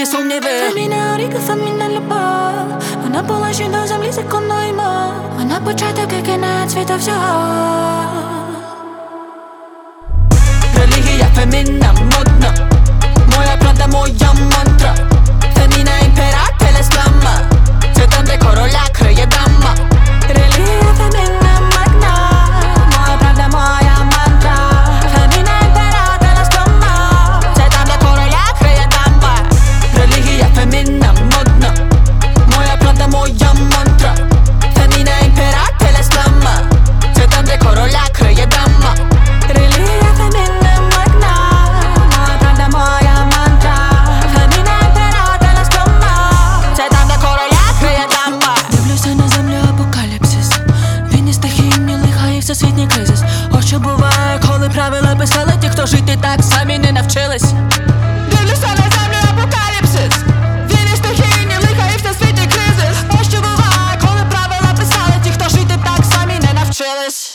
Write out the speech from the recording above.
сумніви. Феміна оріка, феміна любов. Вона положить до землі законної мов. Вона початок і кінець світу всього. Релігія фемінна, модна. Моя правда, моя мантра. Феміна імперателес мама. Це там, де короля криє дама. Релігія феміна магна. Моя правда, моя мантра. Феміна імперателес мама. Це там, де короля криє дама. Релігія фемінна, модна. Моя правда, моя мантра. Феміна імперателес мама. Це там, де короля криє дама. Релігія феміна магна. Моя правда, моя мантра. Феміна імперателес мама. Це там, де короля криє дама. Дивлюся на землю апокаліпсис. Війни, стихійні лиха і всесвітній кризис. Ось що буває, коли правила писали ті, хто жити так самі не навчились. Дивлюся на землю апокаліпсис. Війни, стихійні лиха і всесвітній кризис. Ось що буває, коли правила писали ті, хто жити так самі не навчились.